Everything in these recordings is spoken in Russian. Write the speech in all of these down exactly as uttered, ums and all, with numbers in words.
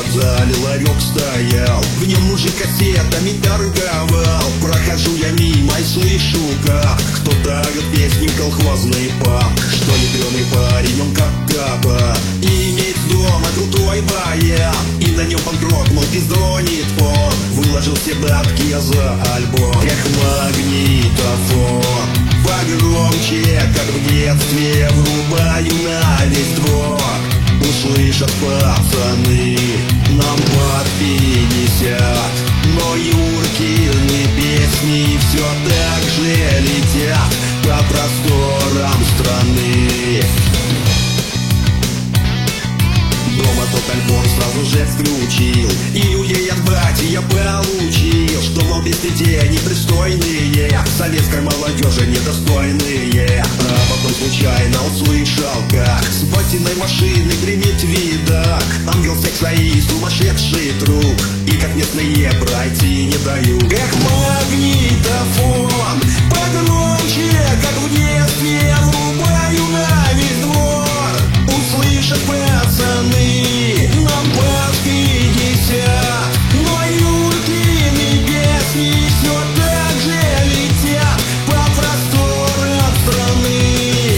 зале ларек стоял, в нем мужик кассетами торговал. Прохожу я мимо и слышу, как кто-то орет песню колхозный пап. Что ядреный парень, он как капа, и имеет дома крутой баян, и на нем панк-рок, мол, пиздонит он. Выложил все бабки я за альбом. Эх, магнитофон погромче, как в детстве, врубаю на весь двор. Услышат пацаны, нам под пятьдесят, но Юркины песни все так же летят по просторам страны. Дома тот альбом сразу же включил, и у ей от бати я получил, что, мол, без детей непристойные, советской молодежи недостойные. А потом случайно услышал, как с батиной машины гремит видок, ангел секса и сумасшедший друг, и как местные пройти не дают. Эх, магнитофон погромче, как в детстве, врубаю на весь двор. Услышат пацаны, нам под пятьдесят, но Юркины песни все так же летят по просторам страны.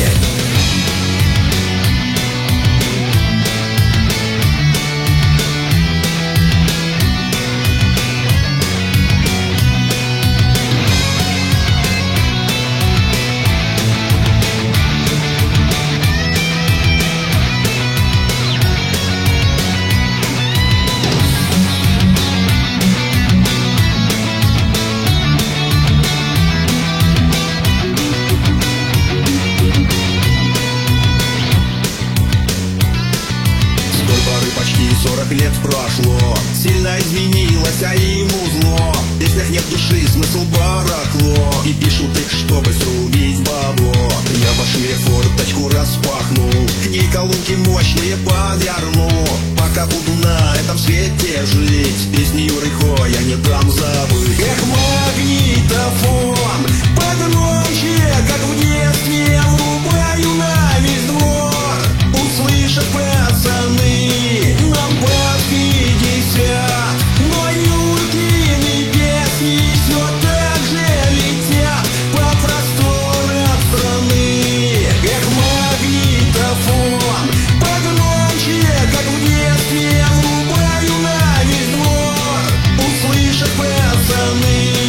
Почти сорок лет прошло, сильно изменилось, а ему зло. В песнях нет души, смысл барахло, и пишут их, чтобы срубить бабло. Я пошире форточку распахну, к ней колонки мощные подверну. Пока буду на этом свете жить, песни Юры Хо я не дам забыть. Эх, магнитофон погромче, как в детстве, врубаю на весь двор. Услышат пацаны, нам под пятьдесят, но Юркины песни все так же летят по просторам страны. Эх, магнитофон погромче, как в детстве, врубаю на весь двор. Услышат пацаны,